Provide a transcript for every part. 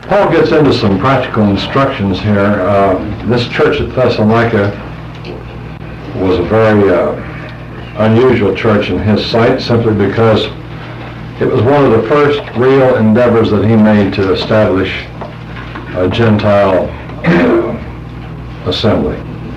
Paul gets into some practical instructions here. This church at Thessalonica was a very unusual church in his sight, simply because it was one of the first real endeavors that he made to establish a Gentile assembly.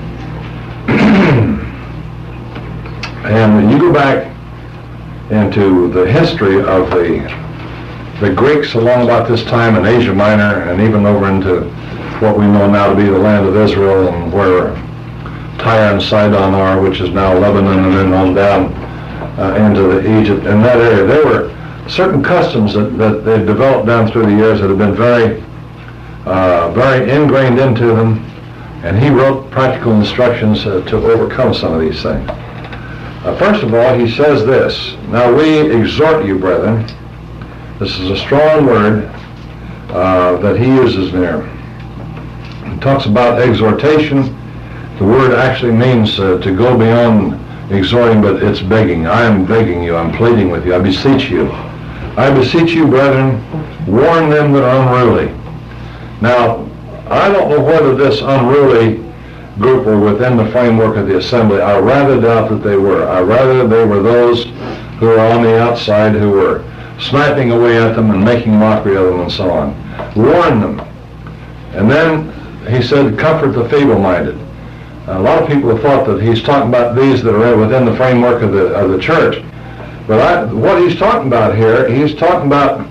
And you go back into the history of the Greeks along about this time in Asia Minor, and even over into what we know now to be the land of Israel, and where Tyre and Sidon are, which is now Lebanon, and then on down into Egypt. In that area, there were certain customs that they developed down through the years that have been very ingrained into them, and he wrote practical instructions to overcome some of these things. First of all, he says this: "Now we exhort you, brethren." This is a strong word that he uses there. He talks about exhortation. The word actually means to go beyond exhorting, but it's begging. I am begging you, I'm pleading with you, I beseech you. "I beseech you, brethren, warn them that are unruly." Now, I don't know whether this unruly group were within the framework of the assembly. I rather doubt that they were. I rather they were those who were on the outside, who were sniping away at them and making mockery of them and so on. Warn them. And then he said, comfort the feeble-minded. A lot of people have thought that he's talking about these that are within the framework of the church. But what he's talking about here, he's talking about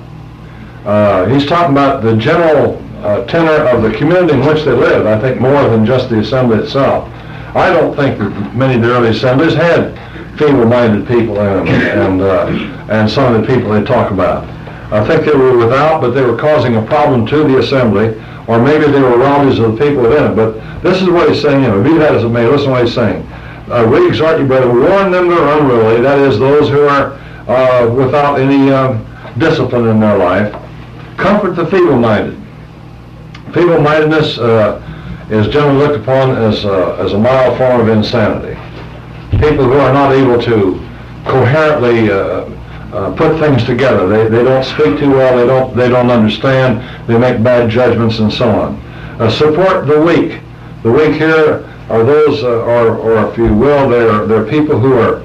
the general tenor of the community in which they live. I think more than just the assembly itself. I don't think that many of the early assemblies had feeble-minded people in them, and some of the people they talk about. I think they were without, but they were causing a problem to the assembly, or maybe they were robbers of the people within it. But this is what he's saying. Be that as it may, listen to what he's saying. "We exhort you, brethren, warn them that are unruly," that is, those who are without any discipline in their life. "Comfort the feeble-minded." Feeble-mindedness is generally looked upon as a mild form of insanity. People who are not able to coherently put things together. They don't speak too well. They don't understand. They make bad judgments and so on. Support the weak. The weak here are those, or if you will, they're people who are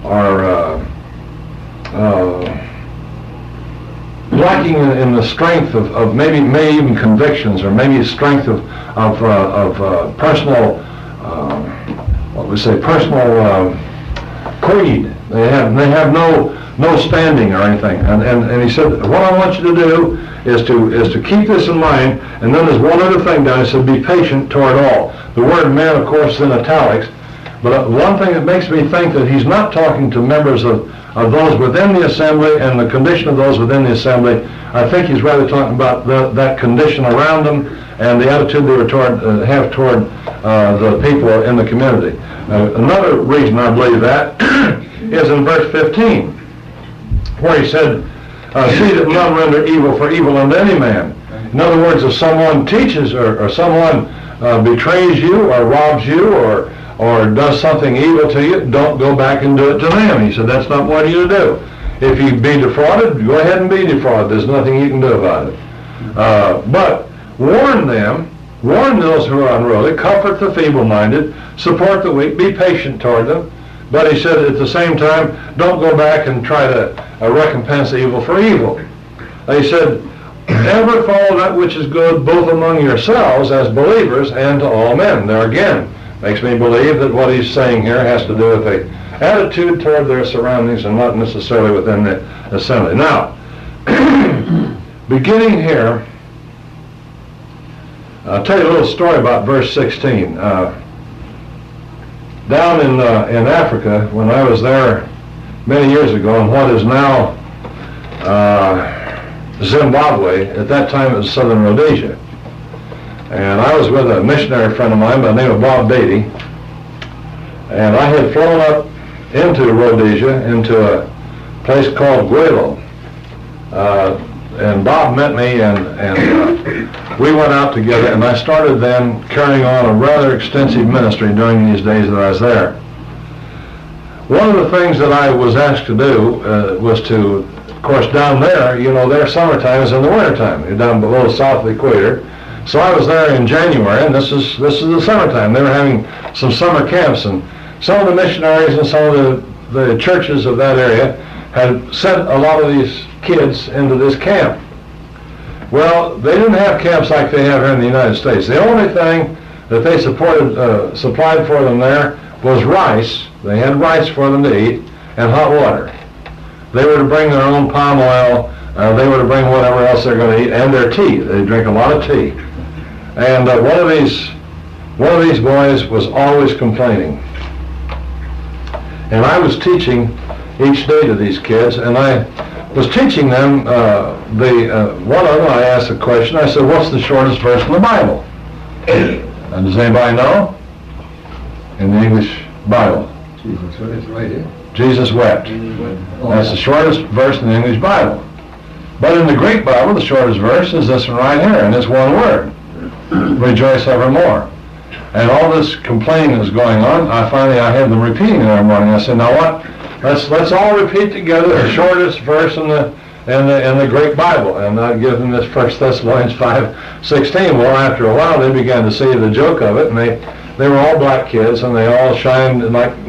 lacking in the strength of maybe even convictions, or maybe strength of personal, personal creed. They have no standing or anything. And he said, what I want you to do is to keep this in mind. And then there's one other thing down. He said, be patient toward all. The word "man," of course, is in italics. But one thing that makes me think that he's not talking to members of those within the assembly and the condition of those within the assembly. I think he's rather talking about that condition around them and the attitude they were have toward the people in the community. Another reason I believe that is in verse 15, where he said, "See that none render evil for evil unto any man." In other words, if someone teaches or someone betrays you or robs you or does something evil to you, don't go back and do it to them. He said, that's not what you do. If you be defrauded, go ahead and be defrauded. There's nothing you can do about it. But warn them, warn those who are unruly, comfort the feeble-minded, support the weak, be patient toward them. But he said at the same time, don't go back and try to recompense evil for evil. He said, ever follow that which is good both among yourselves as believers and to all men. There again, makes me believe that what he's saying here has to do with the attitude toward their surroundings and not necessarily within the assembly. Now, beginning here, I'll tell you a little story about verse 16. Down in Africa, when I was there many years ago, in what is now Zimbabwe, at that time it was Southern Rhodesia. And I was with a missionary friend of mine by the name of Bob Beatty. And I had flown up into Rhodesia, into a place called Gwelo. And Bob met me, and we went out together, and I started then carrying on a rather extensive ministry during these days that I was there. One of the things that I was asked to do was to Of course, down there, you know, their summertime is in the wintertime. You're down below south of the equator. So I was there in January, and this is the summertime. They were having some summer camps, and some of the missionaries and some of the churches of that area had sent a lot of these kids into this camp. Well, they didn't have camps like they have here in the United States. The only thing that they supplied for them there was rice. They had rice for them to eat, and hot water. They were to bring their own palm oil. They were to bring whatever else they're going to eat, and their tea. They drink a lot of tea. And one of these boys was always complaining. And I was teaching each day to these kids, and I was teaching them one of them. I asked a question. I said, "What's the shortest verse in the Bible?" And does anybody know? In the English Bible. Jesus wept, right? Jesus wept. That's the shortest verse in the English Bible. But in the Greek Bible, the shortest verse is this one right here, and it's one word. Rejoice evermore. And all this complaining is going on. I had them repeating it every morning. I said, "Now what? Let's all repeat together the shortest verse in the Greek Bible." And I give them this 1 Thessalonians 5:16. Well, after a while, they began to see the joke of it, and they were all black kids, and they all shined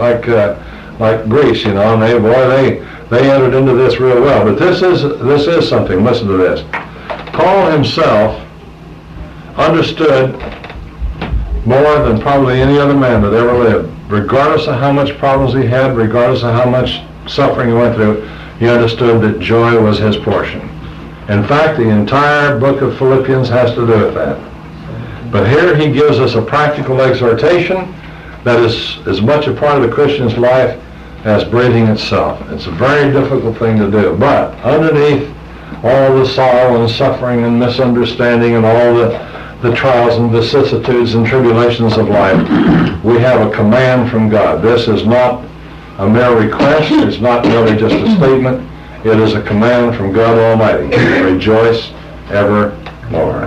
like grease, you know. And they entered into this real well. But this is something. Listen to this. Paul himself understood more than probably any other man that ever lived. Regardless of how much problems he had, regardless of how much suffering he went through, he understood that joy was his portion. In fact, the entire book of Philippians has to do with that. But here he gives us a practical exhortation that is as much a part of the Christian's life as breathing itself. It's a very difficult thing to do. But underneath all the sorrow and suffering and misunderstanding and all the trials and vicissitudes and tribulations of life, we have a command from God. This is not a mere request. It's not merely just a statement. It is a command from God Almighty. Rejoice evermore.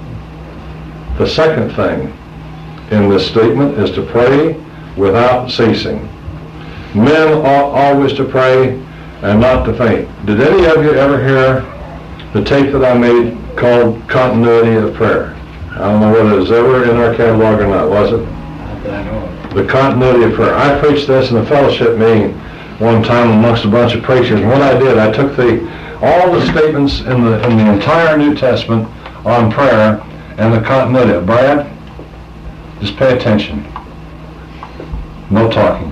The second thing in this statement is to pray without ceasing. Men ought always to pray and not to faint. Did any of you ever hear the tape that I made called Continuity of Prayer? I don't know whether it was ever in our catalog or not, was it? Not that I know of. The Continuity of Prayer. I preached this in a fellowship meeting one time amongst a bunch of preachers, and what I did, I took all the statements in the entire New Testament on prayer and the continuity. Brad, just pay attention. No talking.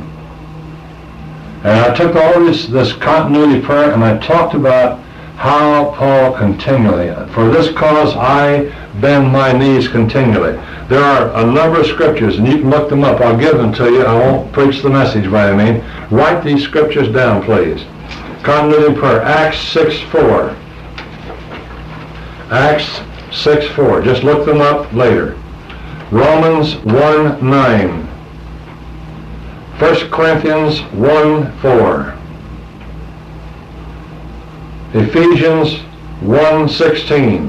And I took all this continuity prayer, and I talked about how Paul continually, for this cause I bend my knees continually. There are a number of scriptures, and you can look them up. I'll give them to you. I won't preach the message by any means. Write these scriptures down, please. Continuity prayer, Acts 6:4. Acts 6:4. Just look them up later. Romans 1:9. 1 Corinthians 1:4. Ephesians 1:16.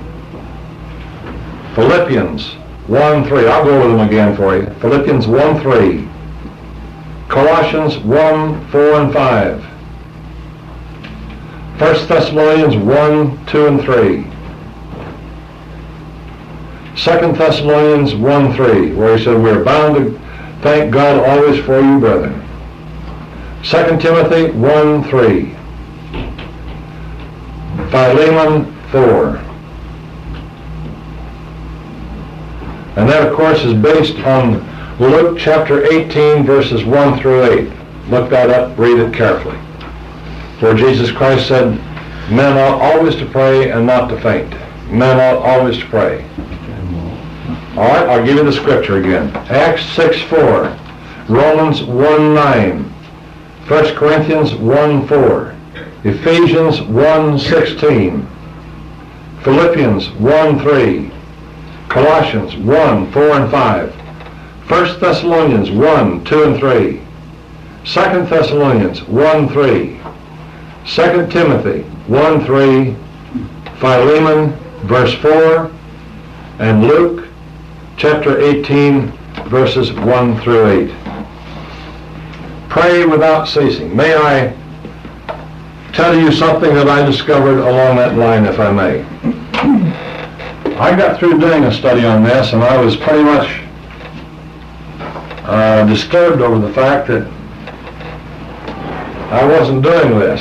Philippians 1:3. I'll go over them again for you. Philippians 1:3. Colossians 1:4 and 5. 1 Thessalonians 1:2 and 3. 2 Thessalonians 1:3, where he said, "We are bound to thank God always for you, brethren." 2 Timothy 1:3. Philemon 4. And that, of course, is based on Luke chapter 18, verses 1 through 8. Look that up, read it carefully. For Jesus Christ said, men ought always to pray and not to faint. Men ought always to pray. All right, I'll give you the scripture again. Acts 6:4, Romans 1:9, 1 Corinthians 1:4, Ephesians 1:16, Philippians 1:3, Colossians 1:4 and 5, 1 Thessalonians 1:2 and 3, 2 Thessalonians 1:3, 2 Timothy 1:3, Philemon verse 4, and Luke chapter 18 verses 1 through 8. Pray without ceasing. May I tell you something that I discovered along that line, if I may. I got through doing a study on this, and I was pretty much disturbed over the fact that I wasn't doing this.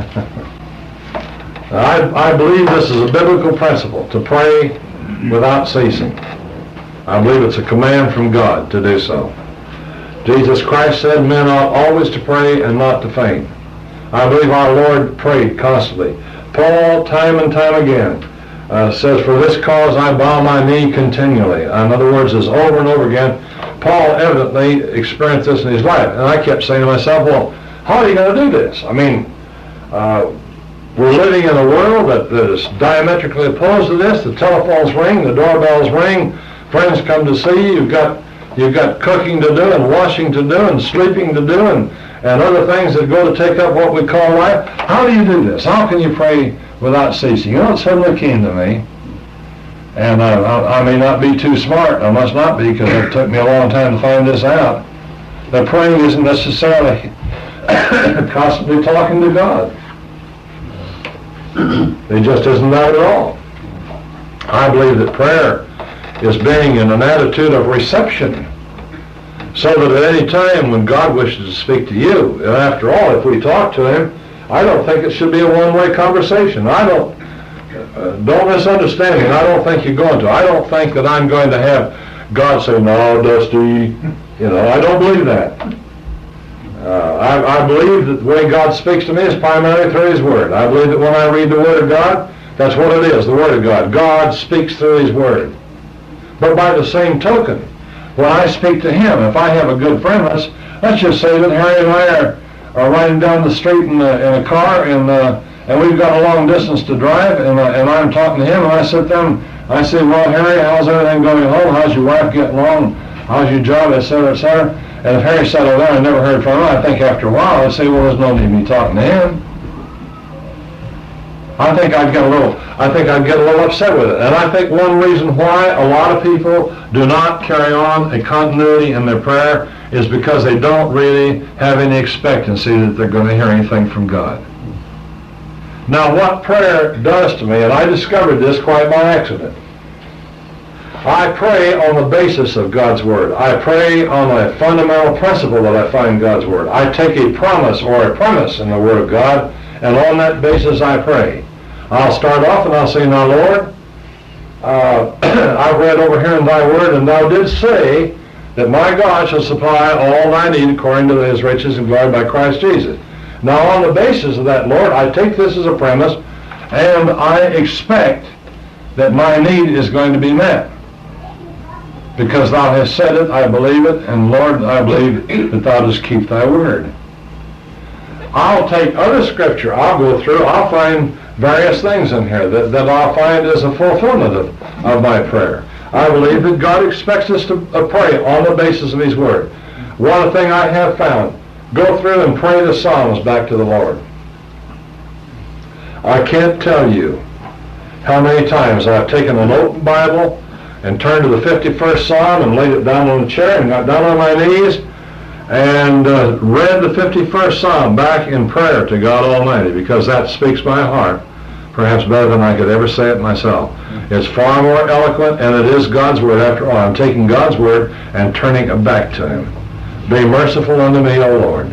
I believe this is a biblical principle, to pray without ceasing. I believe it's a command from God to do so. Jesus Christ said men ought always to pray and not to faint. I believe our Lord prayed constantly. Paul, time and time again, says, for this cause I bow my knee continually. In other words, is over and over again. Paul evidently experienced this in his life. And I kept saying to myself, well, how are you going to do this? I mean, we're living in a world that is diametrically opposed to this. The telephones ring, the doorbells ring, friends come to see you. You've got cooking to do and washing to do and sleeping to do and other things that go to take up what we call life. How do you do this? How can you pray without ceasing? You know, it suddenly came to me, and I may not be too smart. I must not be, because it took me a long time to find this out, that praying isn't necessarily constantly talking to God. It just isn't that at all. I believe that prayer is being in an attitude of reception, so that at any time when God wishes to speak to you, and after all, if we talk to Him, I don't think it should be a one-way conversation. Don't misunderstand me, and I don't think you're going to. I don't think that I'm going to have God say, no, Dusty, I don't believe that. I believe that the way God speaks to me is primarily through His Word. I believe that when I read the Word of God, that's what it is, the Word of God. God speaks through His Word. But by the same token, when I speak to Him, if I have a good friend, let's just say that Harry and I are riding down the street in a car, and we've got a long distance to drive, and I'm talking to him, and I sit there and I say, well, Harry, how's everything going home? How's your wife getting along? How's your job, et cetera, et cetera? And if Harry settled down and never heard from him, I think after a while I'd say, well, there's no need of me talking to him. I think I'd get a little upset with it. And I think one reason why a lot of people do not carry on a continuity in their prayer is because they don't really have any expectancy that they're going to hear anything from God. Now, what prayer does to me, and I discovered this quite by accident, I pray on the basis of God's Word. I pray on a fundamental principle that I find in God's Word. I take a promise or a premise in the Word of God, and on that basis I pray. I'll start off and I'll say, now, Lord, I've read over here in Thy Word, and Thou didst say that my God shall supply all Thy need according to His riches and glory by Christ Jesus. Now, on the basis of that, Lord, I take this as a premise, and I expect that my need is going to be met. Because Thou hast said it, I believe it, and Lord, I believe that Thou dost keep Thy Word. I'll take other Scripture, I'll go through, I'll find various things in here that I'll find as a fulfillment of my prayer. I believe that God expects us to pray on the basis of His Word. One thing I have found, go through and pray the Psalms back to the Lord. I can't tell you how many times I've taken an open Bible and turned to the 51st Psalm and laid it down on the chair and got down on my knees and read the 51st Psalm back in prayer to God Almighty, because that speaks my heart perhaps better than I could ever say it myself. It's far more eloquent, and it is God's Word after all. I'm taking God's Word and turning it back to Him. Be merciful unto me, O Lord.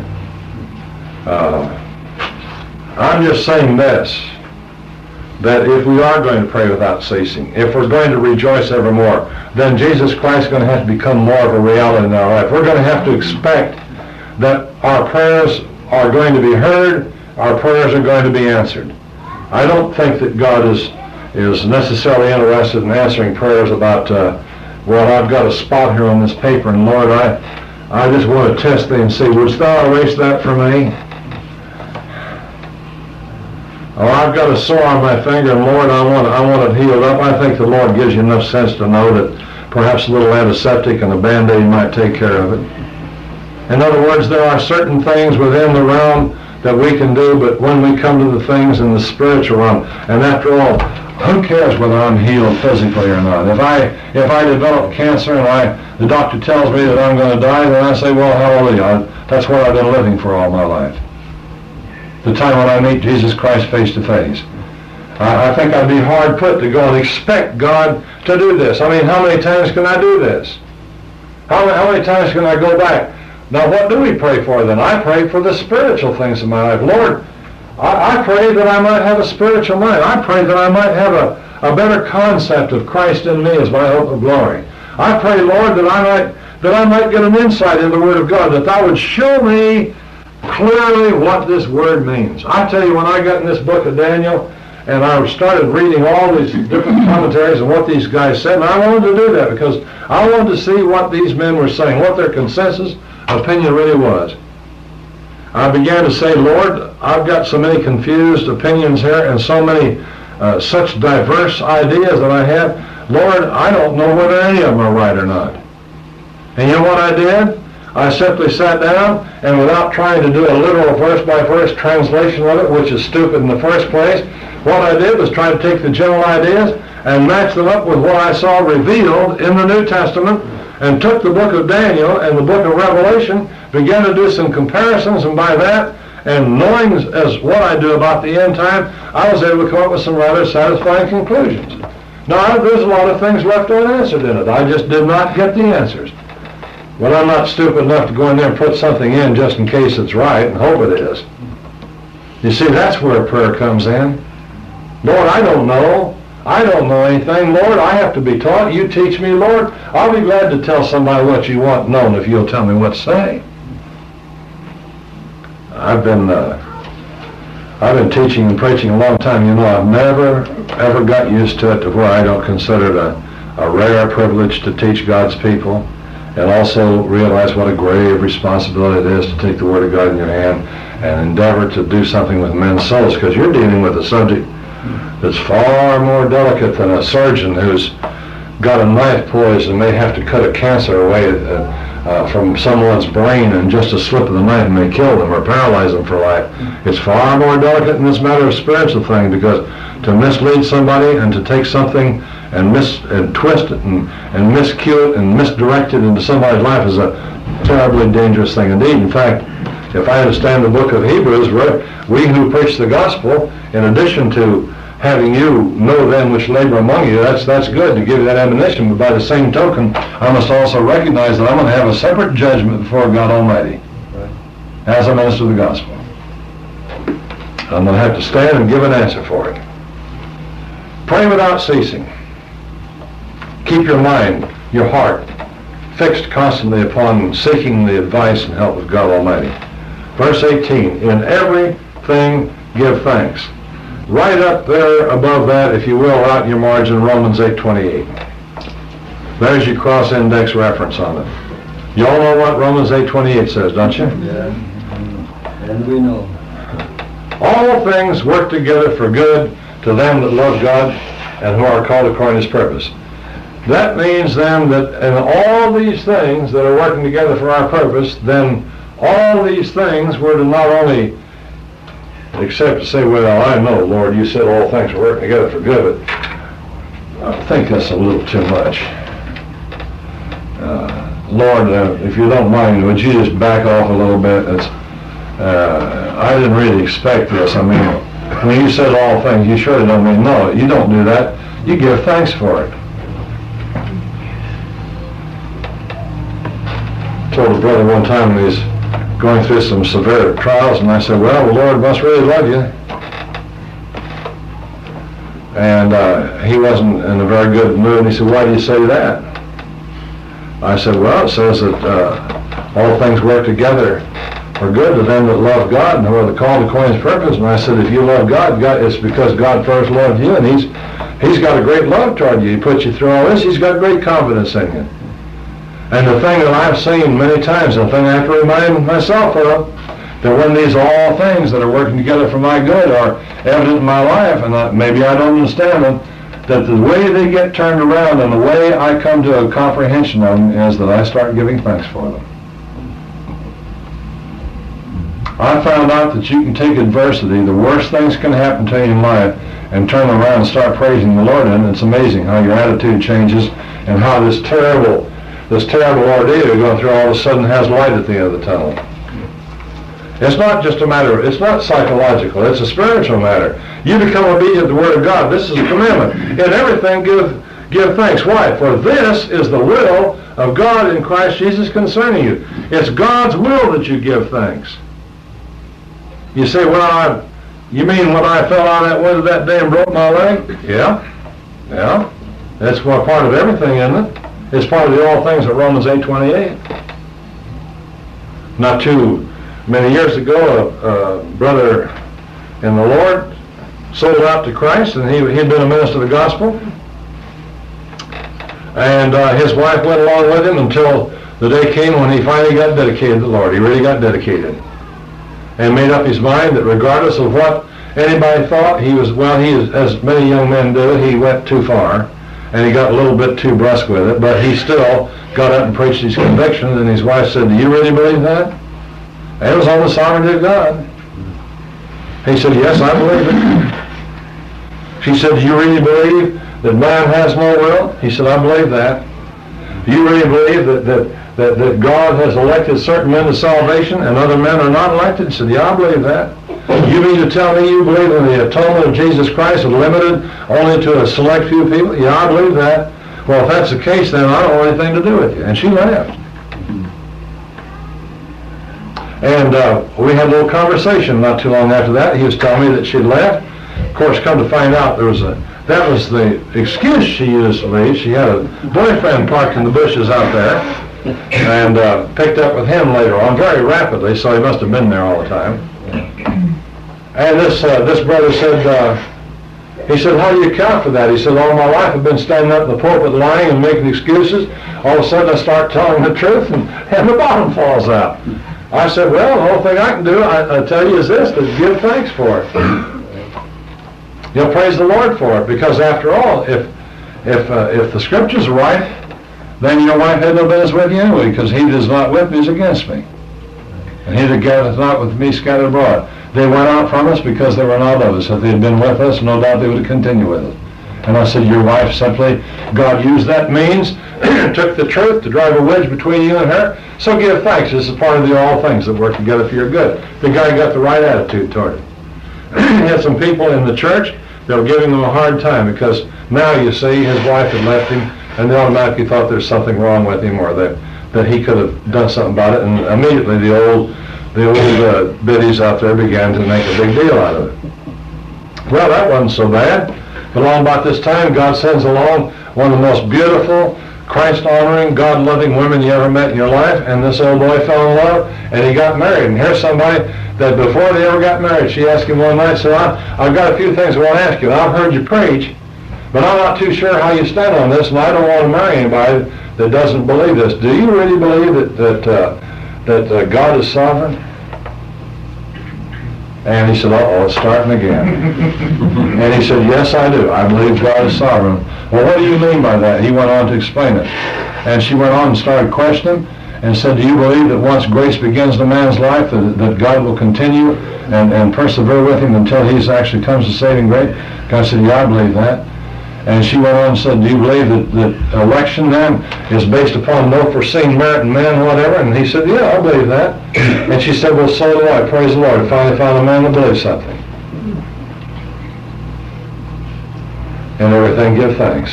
I'm just saying this, that if we are going to pray without ceasing, if we're going to rejoice evermore, then Jesus Christ is going to have to become more of a reality in our life. We're going to have to expect that our prayers are going to be heard, our prayers are going to be answered. I don't think that God is necessarily interested in answering prayers about, well, I've got a spot here on this paper, and Lord, I just want to test thee and see, wouldst Thou erase that for me? Oh, I've got a sore on my finger, and Lord, I want it healed up. I think the Lord gives you enough sense to know that perhaps a little antiseptic and a Band-Aid might take care of it. In other words, there are certain things within the realm that we can do, but when we come to the things in the spiritual realm, and after all, who cares whether I'm healed physically or not? If I develop cancer and the doctor tells me that I'm going to die, then I say, well, hallelujah, that's what I've been living for all my life. the time when I meet Jesus Christ face to face. I think I'd be hard put to go and expect God to do this. I mean, how many times can I do this? How many times can I go back? Now, what do we pray for then? I pray for the spiritual things in my life. Lord, I pray that I might have a spiritual mind. I pray that I might have a better concept of Christ in me as my hope of glory. I pray, Lord, that I might get an insight in the Word of God, that Thou would show me clearly what this Word means. I tell you, when I got in this book of Daniel, and I started reading all these different commentaries and what these guys said, and I wanted to do that because I wanted to see what these men were saying, what their consensus opinion really was. I began to say, Lord, I've got so many confused opinions here and so many such diverse ideas that I have. Lord, I don't know whether any of them are right or not. And you know what I did? I simply sat down, and without trying to do a literal verse-by-verse translation of it, which is stupid in the first place, what I did was try to take the general ideas and match them up with what I saw revealed in the New Testament, and took the book of Daniel and the book of Revelation, began to do some comparisons, and by that, and knowing as what I do about the end time, I was able to come up with some rather satisfying conclusions. Now, there's a lot of things left unanswered in it. I just did not get the answers. But I'm not stupid enough to go in there and put something in just in case it's right and hope it is. You see, that's where prayer comes in. Lord, I don't know. I don't know anything. Lord, I have to be taught. You teach me, Lord. I'll be glad to tell somebody what you want known if you'll tell me what to say. I've been teaching and preaching a long time. You know, I've never, ever got used to it to where I don't consider it a rare privilege to teach God's people, and also realize what a grave responsibility it is to take the Word of God in your hand and endeavor to do something with men's souls, because you're dealing with a subject that's far more delicate than a surgeon who's got a knife poised and may have to cut a cancer away from someone's brain, and just a slip of the knife may kill them or paralyze them for life. It's far more delicate in this matter of spiritual thing, because to mislead somebody and to take something and twist it and miscue it and misdirect it into somebody's life is a terribly dangerous thing indeed. In fact, if I understand the book of Hebrews, we who preach the gospel, in addition to having you know them which labor among you, that's good to give you that admonition, but by the same token, I must also recognize that I'm going to have a separate judgment before God Almighty as a minister of the gospel. I'm going to have to stand and give an answer for it. Pray without ceasing. Keep your mind, your heart, fixed constantly upon seeking the advice and help of God Almighty. Verse 18, in everything give thanks. Right up there above that, if you will, out in your margin, Romans 8:28. There's your cross-index reference on it. You all know what Romans 8:28 says, don't you? Yeah, and we know. All things work together for good to them that love God and who are called according to His purpose. That means then that in all these things that are working together for our purpose, then all these things were to not only except to say, well, I know, Lord, you said all things are working together for good, but I think that's a little too much. Lord, if you don't mind, would you just back off a little bit? I didn't really expect this. I mean, when you said all things, you surely don't mean, no, you don't do that. You give thanks for it. I told a brother one time when he was going through some severe trials, and I said, well, the Lord must really love you. And he wasn't in a very good mood, and he said, why do you say that? I said, well, it says that all things work together for good to them that love God and who are called according to His purpose. And I said, if you love God, it's because God first loved you, and He's got a great love toward you. He put you through all this. He's got great confidence in you. And the thing that I've seen many times, and the thing I have to remind myself of, that when these all things that are working together for my good are evident in my life, and maybe I don't understand them, that the way they get turned around and the way I come to a comprehension of them is that I start giving thanks for them. I found out that you can take adversity, the worst things can happen to you in life, and turn around and start praising the Lord, and it's amazing how your attitude changes and how this terrible ordeal you're going through all of a sudden has light at the end of the tunnel. It's not just a matter, it's not psychological, it's a spiritual matter. You become obedient to the Word of God. This is a commandment. In everything give thanks. Why? For this is the will of God in Christ Jesus concerning you. It's God's will that you give thanks. You say, well, you mean when I fell out of that window that day and broke my leg? Yeah. That's part of everything, isn't it? It's part of the all things that Romans 8:28. Not too many years ago, a brother in the Lord sold out to Christ, and he'd been a minister of the gospel. And his wife went along with him until the day came when he finally got dedicated to the Lord. He really got dedicated. And made up his mind that regardless of what anybody thought, he was, as many young men do, he went too far. And he got a little bit too brusque with it, but he still got up and preached his convictions, and his wife said, do you really believe that? And it was on the sovereignty of God. He said, yes, I believe it. She said, do you really believe that man has no will? He said, I believe that. Do you really believe that God has elected certain men to salvation and other men are not elected? He said, yeah, I believe that. You mean to tell me you believe in the atonement of Jesus Christ is limited only to a select few people? Yeah, I believe that. Well, if that's the case, then I don't want anything to do with you. And she left. And we had a little conversation not too long after that. He was telling me that she'd left. Of course, come to find out, that was the excuse she used to leave. She had a boyfriend parked in the bushes out there and picked up with him later on very rapidly, so he must have been there all the time. And this brother said, he said, how do you account for that? He said, all my life I've been standing up in the pulpit lying and making excuses. All of a sudden I start telling the truth and the bottom falls out. I said, well, the only thing I can do, I tell you, is this, to give thanks for it. You'll praise the Lord for it, because after all, if the Scriptures are right, then your wife had no business with you anyway, because he that is not with me is against me. And he that gathereth not with me scattered abroad. They went out from us because they were not of us. If they had been with us, no doubt they would have continued with us. And I said, your wife simply, God used that means, took the truth to drive a wedge between you and her. So give thanks. This is part of the all things that work together for your good. The guy got the right attitude toward it. He had some people in the church that were giving him a hard time because now, you see, his wife had left him, and they automatically thought there's something wrong with him, or that he could have done something about it. And immediately the old biddies out there began to make a big deal out of it. Well, that wasn't so bad. But along about this time, God sends along one of the most beautiful, Christ-honoring, God-loving women you ever met in your life, and this old boy fell in love, and he got married. And here's somebody that before they ever got married, she asked him one night, said, I've got a few things I want to ask you. I've heard you preach, but I'm not too sure how you stand on this, and I don't want to marry anybody that doesn't believe this. Do you really believe that God is sovereign? And he said, uh-oh, it's starting again. And he said, yes, I do. I believe God is sovereign. Well, what do you mean by that? He went on to explain it. And she went on and started questioning and said, do you believe that once grace begins in a man's life, that God will continue and persevere with him until he actually comes to saving grace? God said, yeah, I believe that. And she went on and said, do you believe that election then is based upon no foreseen merit in man, whatever? And he said, yeah, I believe that. And she said, well, so do I. Praise the Lord. I finally found a man that believes something. And everything give thanks.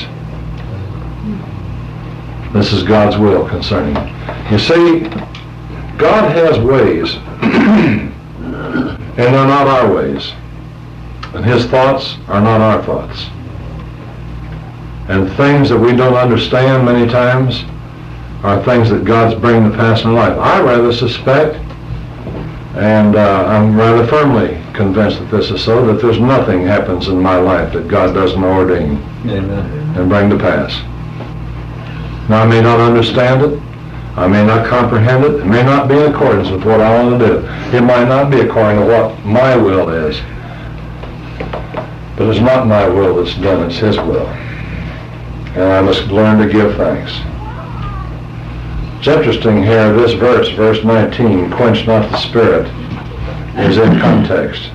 This is God's will concerning it. You see, God has ways, and they're not our ways. And his thoughts are not our thoughts. And things that we don't understand many times are things that God's bringing to pass in life. I rather suspect, and I'm rather firmly convinced that this is so, that there's nothing happens in my life that God doesn't ordain and bring to pass. Now, I may not understand it. I may not comprehend it. It may not be in accordance with what I want to do. It might not be according to what my will is. But it's not my will that's done, it's his will. And I must learn to give thanks. It's interesting here, this verse, verse 19, quench not the spirit, is in context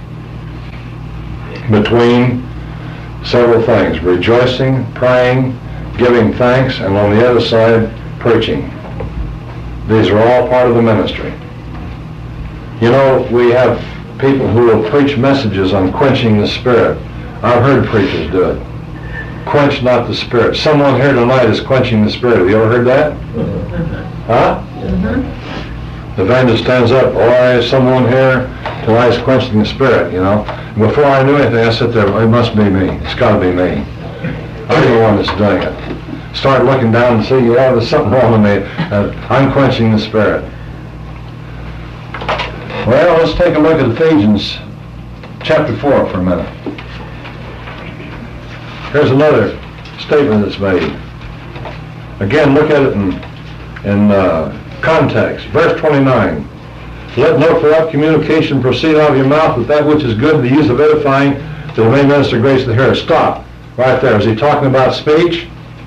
between several things: rejoicing, praying, giving thanks, and on the other side, preaching. These are all part of the ministry. You know, we have people who will preach messages on quenching the Spirit. I've heard preachers do it. Quench not the Spirit. Someone here tonight is quenching the Spirit. Have you ever heard that? Huh? The evangelist stands up. Boy, someone here tonight is quenching the Spirit, you know. Before I knew anything, I sat there, it must be me. It's got to be me. I'm the one that's doing it. Start looking down and see, yeah, there's something wrong with me. I'm quenching the Spirit. Well, let's take a look at Ephesians chapter 4 for a minute. Here's another statement that's made. Again, look at it in context. Verse 29. Let no corrupt communication proceed out of your mouth, but that which is good to the use of edifying, that it may minister grace to the hearer. Stop. Right there. Is he talking about speech?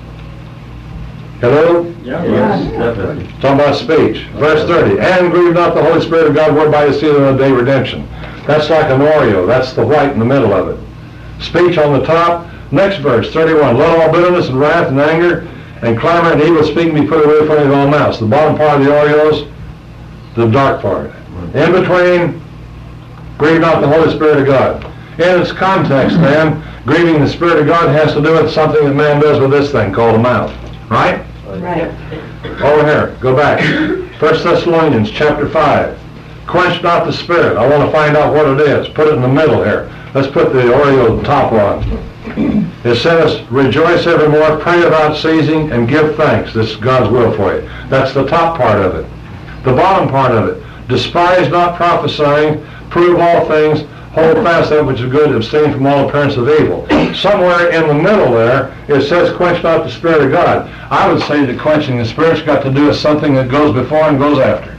Hello? Yeah. Yes. Talking about speech. Verse 30. And grieve not the Holy Spirit of God, whereby you seal in the day of redemption. That's like an Oreo. That's the white in the middle of it. Speech on the top. Next verse, 31. Let all bitterness and wrath and anger and clamor and evil speaking be put away from your own mouths. The bottom part of the Oreos, the dark part. In between, grieve not the Holy Spirit of God. In its context, then, grieving the Spirit of God has to do with something that man does with this thing called a mouth. Right? Right. Over here, go back. 1 Thessalonians chapter 5. Quench not the Spirit. I want to find out what it is. Put it in the middle here. Let's put the Oreo top on. It says, rejoice evermore, pray without ceasing, and give thanks. This is God's will for you. That's the top part of it. The bottom part of it. Despise not prophesying, prove all things, hold fast that which is good, abstain from all appearance of evil. Somewhere in the middle there, it says, quench not the Spirit of God. I would say that quenching the Spirit's got to do with something that goes before and goes after.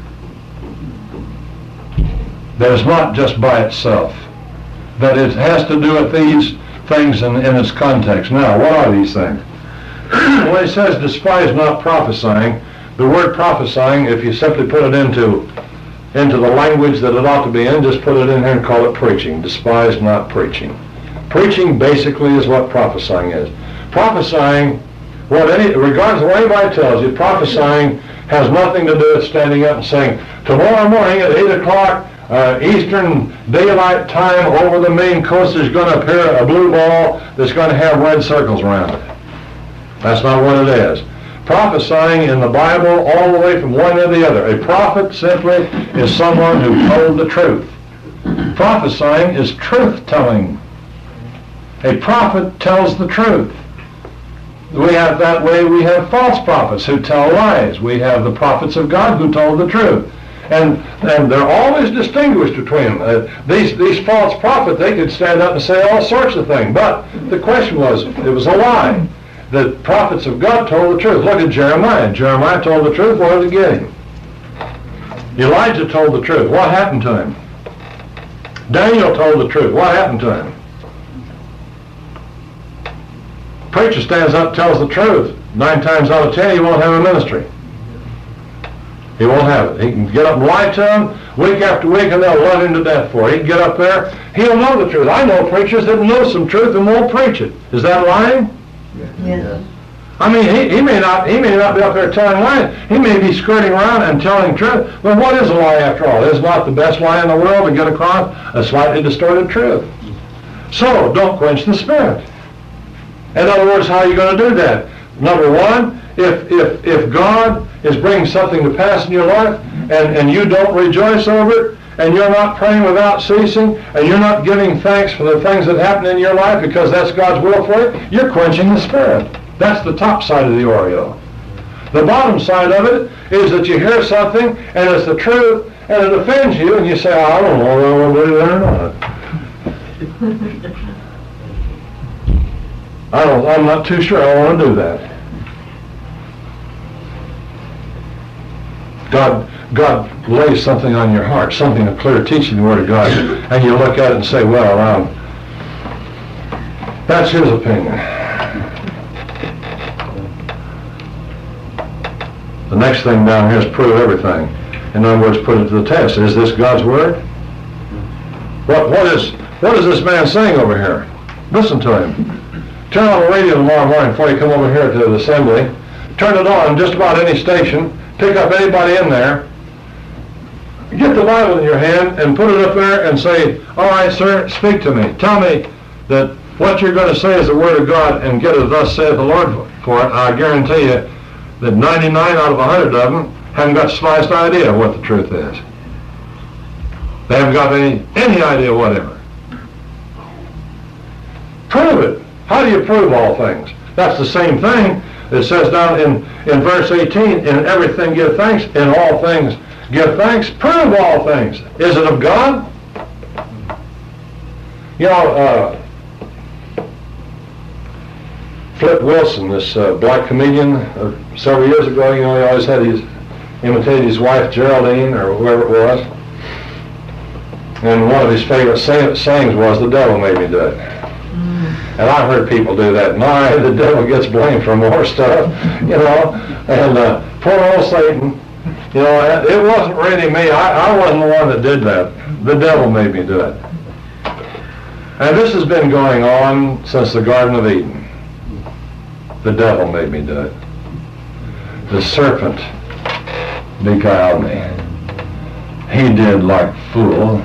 That is not just by itself. That it has to do with these things in its context. Now, what are these things? When it says despise not prophesying, the word prophesying, if you simply put it into the language that it ought to be in, just put it in here and call it preaching. Despise not preaching. Preaching basically is what prophesying is. Prophesying, regardless of what anybody tells you, prophesying has nothing to do with standing up and saying, tomorrow morning at 8 o'clock, Eastern Daylight Time, over the Maine coast is going to appear a blue ball that's going to have red circles around it. That's not what it is. Prophesying in the Bible all the way from one to the other. A prophet simply is someone who told the truth. Prophesying is truth-telling. A prophet tells the truth. We have that way, we have false prophets who tell lies. We have the prophets of God who told the truth. And they're always distinguished between them. These false prophets, they could stand up and say all sorts of things. But the question was, it was a lie. The prophets of God told the truth. Look at Jeremiah. Jeremiah told the truth. What did it get him? Elijah told the truth. What happened to him? Daniel told the truth. What happened to him? Preacher stands up and tells the truth. 9 times out of 10, he won't have a ministry. He won't have it. He can get up and lie to them week after week, and they'll love him to death for it. He can get up there. He'll know the truth. I know preachers that know some truth and won't preach it. Is that lying? Yes. I mean, he may not be up there telling lies. He may be skirting around and telling truth. But what is a lie after all? Is not the best lie in the world to get across a slightly distorted truth. So don't quench the Spirit. In other words, how are you going to do that? Number one, if God is bringing something to pass in your life and you don't rejoice over it, and you're not praying without ceasing, and you're not giving thanks for the things that happen in your life because that's God's will for you, you're quenching the Spirit. That's the top side of the Oreo. The bottom side of it is that you hear something and it's the truth and it offends you and you say, I don't know whether I want to believe it or not. I'm not too sure I want to do that. God lays something on your heart, something, a clear teaching, the Word of God, and you look at it and say, well, that's his opinion. The next thing down here is prove everything. In other words, put it to the test. Is this God's Word? What is this man saying over here? Listen to him. Turn on the radio tomorrow morning before you come over here to the assembly. Turn it on just about any station. Pick up anybody in there. get the Bible in your hand and put it up there and say, all right, sir, speak to me. Tell me that what you're going to say is the Word of God, and get it, thus saith the Lord for it. I guarantee you that 99 out of 100 of them haven't got the slightest idea of what the truth is. They haven't got any idea whatever. Prove it. How do you prove all things? That's the same thing that says down in verse 18, in everything give thanks, in all things give thanks, prove all things. Is it of God? You know, Flip Wilson, this black comedian, several years ago, you know, he always had imitated his wife Geraldine or whoever it was. And one of his favorite sayings was, the devil made me do it. And I've heard people do that. My, the devil gets blamed for more stuff, you know. And poor old Satan, you know, it wasn't really me. I wasn't the one that did that. The devil made me do it. And this has been going on since the Garden of Eden. The devil made me do it. The serpent beguiled me. He did like fool.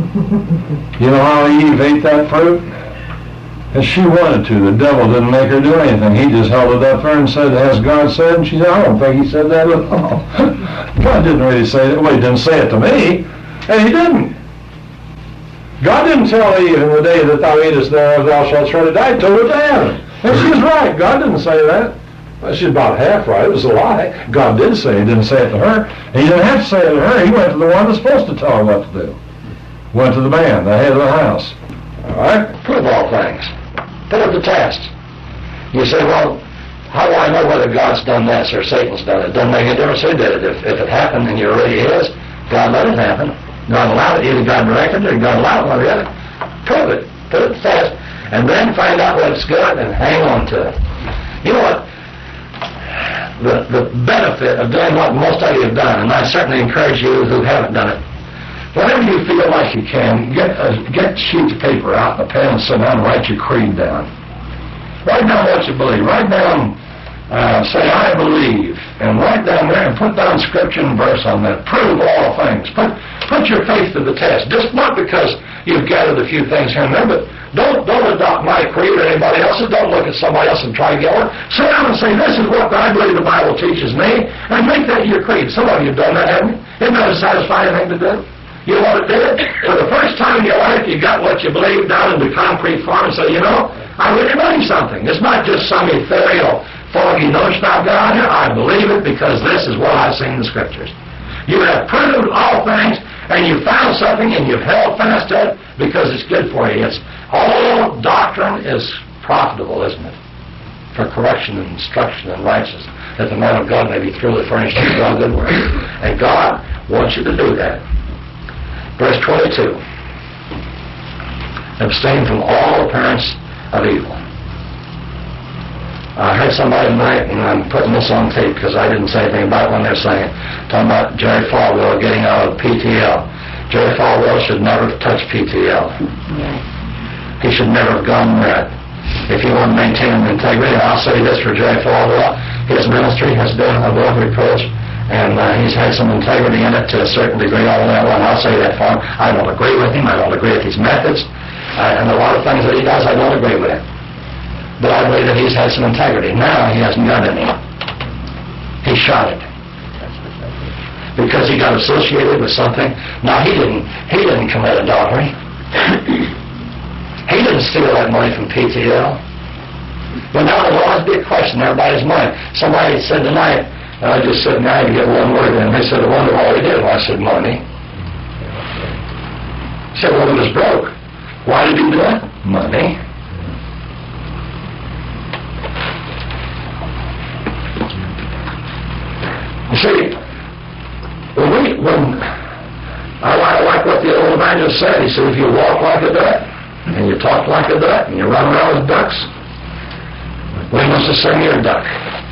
You know how Eve ate that fruit? And she wanted to. The devil didn't make her do anything. He just held it up there and said, has God said? And she said, I don't think he said that at all. God didn't really say that. Well, he didn't say it to me. And he didn't. God didn't tell Eve, in the day that thou eatest thereof thou shalt surely die. He told it to Adam. And she was right. God didn't say that. Well, she's about half right. It was a lie. God did say it. He didn't say it to her. And he didn't have to say it to her. He went to the one that's supposed to tell her what to do. Went to the man, the head of the house. All right? Prove all things. Put it to test. You say, well, how do I know whether God's done this or Satan's done it? It doesn't make any difference who did it. If it happened and you're already his, God let it happen. God allowed it. Either God directed it or God allowed it, one or the other. Prove it. Put it to test. And then find out what's good and hang on to it. You know what? The benefit of doing what most of you have done, and I certainly encourage you who haven't done it, whenever you feel like you can, get sheets of paper out and a pen and sit down and write your creed down. Write down what you believe. Write down, say, I believe, and write down there and put down scripture and verse on that. Prove all things. Put your faith to the test. Just not because you've gathered a few things here and there, but don't adopt my creed or anybody else's. Don't look at somebody else and try to get one. Sit down and say, this is what I believe the Bible teaches me, and make that your creed. Some of you have done that, haven't you? Isn't that a satisfying thing to do? You know what it did? For the first time in your life, you got what you believe down into concrete form and say, you know, I really believe something. It's not just some ethereal, foggy notion I've got out here. I believe it because this is what I've seen in the Scriptures. You have proved all things, and you found something, and you've held fast to it because it's good for you. It's all doctrine is profitable, isn't it? For correction and instruction and righteousness, that the man of God may be truly furnished with all good works. And God wants you to do that. Verse 22. Abstain from all appearance of evil. I heard somebody tonight, and I'm putting this on tape because I didn't say anything about it when they're saying it, talking about Jerry Falwell getting out of PTL. Jerry Falwell should never have touched PTL. He should never have gone there. If you want to maintain integrity, I'll say this for Jerry Falwell, his ministry has been above reproach, and he's had some integrity in it to a certain degree, all that one. I'll say that for him. I don't agree with him. I don't agree with his methods. And a lot of things that he does, I don't agree with him. But I believe that he's had some integrity. Now he hasn't got any. He shot it. Because he got associated with something. Now he didn't commit adultery. He didn't steal that money from PTL. But now there'll always be a question in everybody's mind. Somebody said tonight, I just said, now you get one word in. They said, I wonder all he did. Well, I said, money. He said, well, he was broke. Why did he do it? Money. You see, when I like what the old evangelist said. He said, if you walk like a duck, and you talk like a duck, and you run around with ducks, we must assume you're a duck.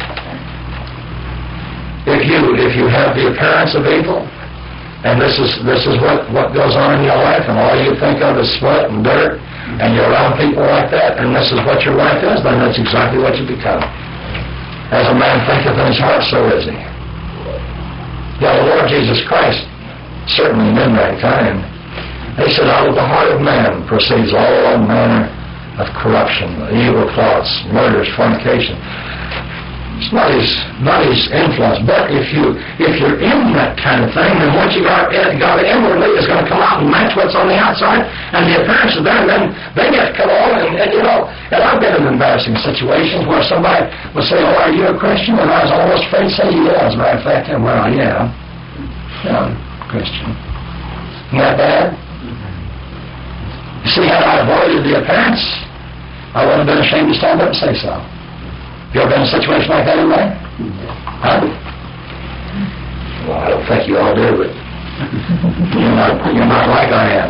If you have the appearance of evil, and this is what goes on in your life, and all you think of is sweat and dirt, and you're around people like that, and this is what your life is, then that's exactly what you become. As a man thinketh in his heart, so is he. Yeah, the Lord Jesus Christ certainly men mankind. He said, out of the heart of man proceeds all manner of corruption, evil thoughts, murders, fornication. It's not his influence, but if you're in that kind of thing, then what you got inwardly is going to come out and match what's on the outside, and the appearance of them, then they get cut off, and I've been in embarrassing situations where somebody would say, oh, are you a Christian? And I was almost afraid to say yes. As a matter of fact, well, yeah, I'm a Christian. Isn't that bad? You see how I avoided the appearance? I wouldn't have been ashamed to stand up and say so. You ever been in a situation like that, anybody? Huh? Well, I don't think you all do, but you're not like I am.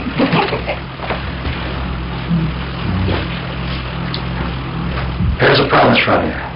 Here's a promise from you.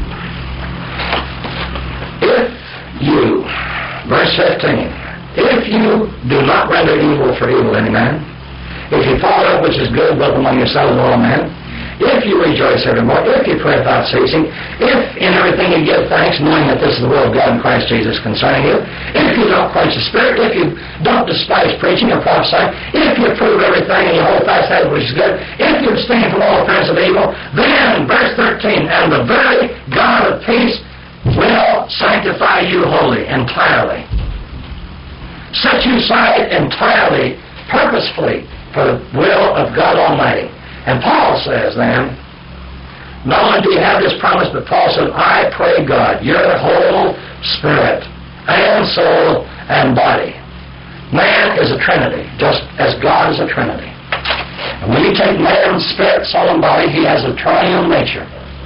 If you, verse 15, if you do not render evil for evil any man, if you follow that which is good, both among yourselves and all men, if you rejoice evermore, if you pray without ceasing, if in everything you give thanks, knowing that this is the will of God in Christ Jesus concerning you, if you don't quench the Spirit, if you don't despise preaching or prophesying, if you prove everything and you hold fast that which is good, if you abstain from all appearance of evil, then, verse 13, and the very God of peace will sanctify you wholly, entirely. Set you aside entirely, purposefully, for the will of God Almighty. And Paul says then, not only do you have this promise, but Paul said, I pray God, your whole spirit and soul and body. Man is a trinity, just as God is a trinity. And when you take man's spirit, soul, and body, he has a triune nature.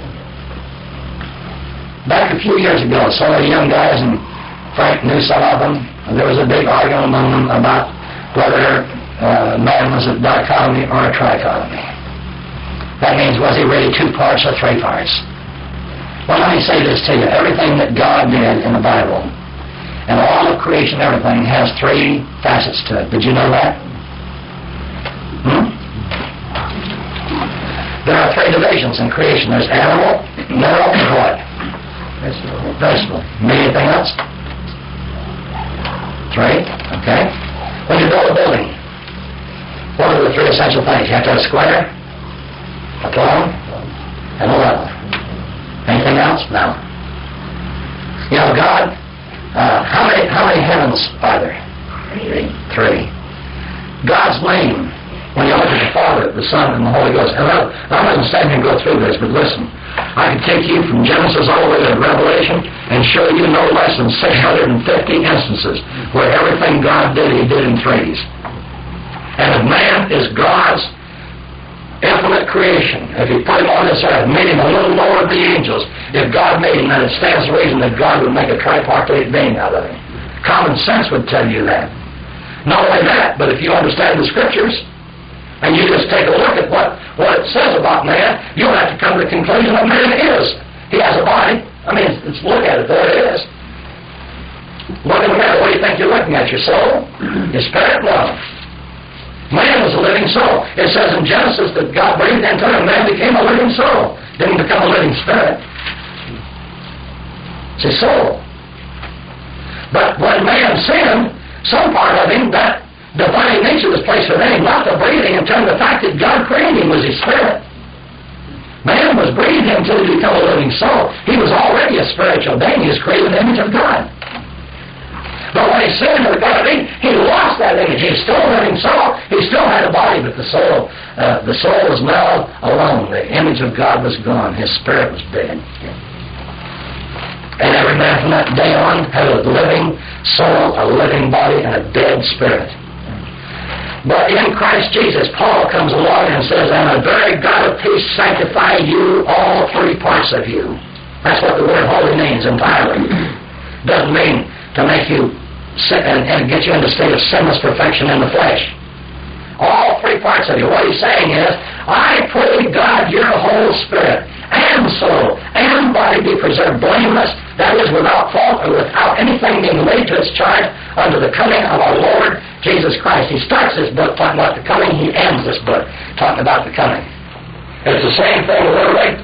Back a few years ago, some of the young guys, and Frank knew some of them, and there was a big argument among them about whether man was a dichotomy or a trichotomy. That means, was he really 2 parts or 3 parts? Well, let me say this to you. Everything that God did in the Bible, and all of creation, everything, has 3 facets to it. Did you know that? There are 3 divisions in creation. There's animal, mineral, and what? Vegetable. Anything else? 3? Okay. When you build a building, what are the 3 essential things? You have to have a square, a plumb, and a level. Anything else? No. You know, God, how many heavens are there? 3. God's name, when you look at the Father, the Son, and the Holy Ghost, and I'm not going to stand here and go through this, but listen, I can take you from Genesis all the way to Revelation and show you no less than 650 instances where everything God did, he did in 3s. And if man is God's infinite creation, if he put him on this earth, made him a little lower than the angels, if God made him, then it stands to reason that God would make a tripartite being out of him. Common sense would tell you that. Not only that, but if you understand the Scriptures, and you just take a look at what it says about man, you'll have to come to the conclusion that man is. He has a body. I mean, look at it. There it is. Look at the man. What do you think you're looking at? Your soul? Your spirit? No. Man was a living soul. It says in Genesis that God breathed into him and man became a living soul. Didn't become a living spirit. It's his soul. But when man sinned, some part of him, that divine nature was placed within him, not the breathing, and the fact that God created him was his spirit. Man was breathed until he became a living soul. He was already a spiritual being. He was created in the image of God. But when he sinned with God, he lost that image. He was still a living soul. He still had a body, but the soul was now alone. The image of God was gone. His spirit was dead. And every man from that day on had a living soul, a living body, and a dead spirit. But in Christ Jesus, Paul comes along and says, and the very God of peace sanctify you, all 3 parts of you. That's what the word holy means entirely. Doesn't mean to make you and get you into a state of sinless perfection in the flesh. All 3 parts of you. What he's saying is, I pray God your whole spirit and soul and body be preserved blameless, that is, without fault or without anything being laid to its charge unto the coming of our Lord Jesus Christ. He starts this book talking about the coming. He ends this book talking about the coming. It's the same thing literally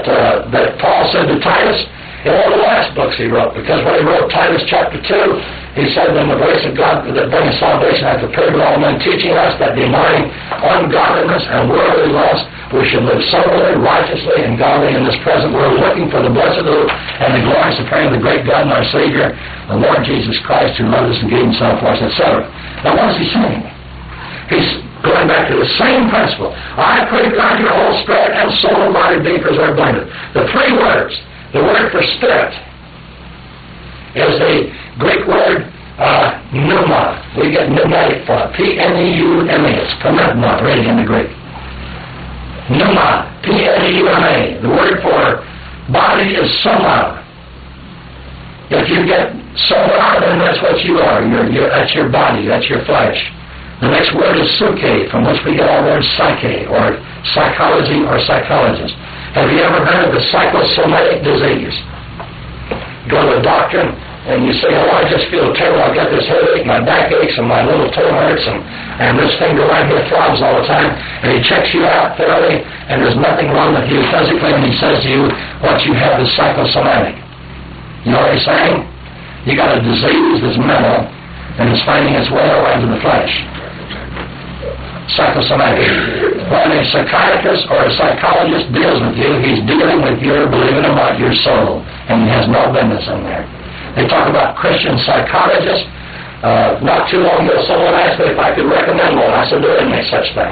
that Paul said to Titus in one of the last books he wrote, because when he wrote Titus chapter 2, He said, when the voice of God that brings salvation hath appeared to all men, teaching us that denying ungodliness and worldly lust, we should live soberly, righteously, and godly in this present world, looking for the blessed hope and the glorious appearing of the great God and our Savior, the Lord Jesus Christ, who loved us and gave himself for us, etc. Now what is he saying? He's going back to the same principle. I pray God your whole spirit and soul and body be preserved blinded. The three words, the word for spirit is the Greek word pneuma. We get pneumatic from it. P-N-E-U-M-A. It's pneuma, really, in the Greek. Pneuma. P-N-E-U-M-A. The word for body is soma. If you get soma, then that's what you are. That's your body. That's your flesh. The next word is psyche, from which we get our word psyche, or psychology, or psychologist. Have you ever heard of the psychosomatic disease? Go to a doctor, and you say, oh, I just feel terrible. I got this headache, my back aches, and my little toe hurts, and this finger right here throbs all the time. And he checks you out thoroughly, and there's nothing wrong with you physically, and he says to you, what you have is psychosomatic. You know what he's saying? You got a disease that's mental, and it's finding its way around to the flesh. Psychosomatic. When a psychiatrist or a psychologist deals with you, he's dealing with your, believe it or not, your soul, and he has no business in there. They talk about Christian psychologists. Not too long ago, someone asked me if I could recommend one. I said, there isn't any such thing.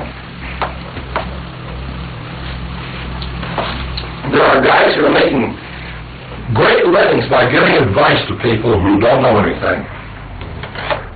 There are guys who are making great livings by giving advice to people who don't know anything.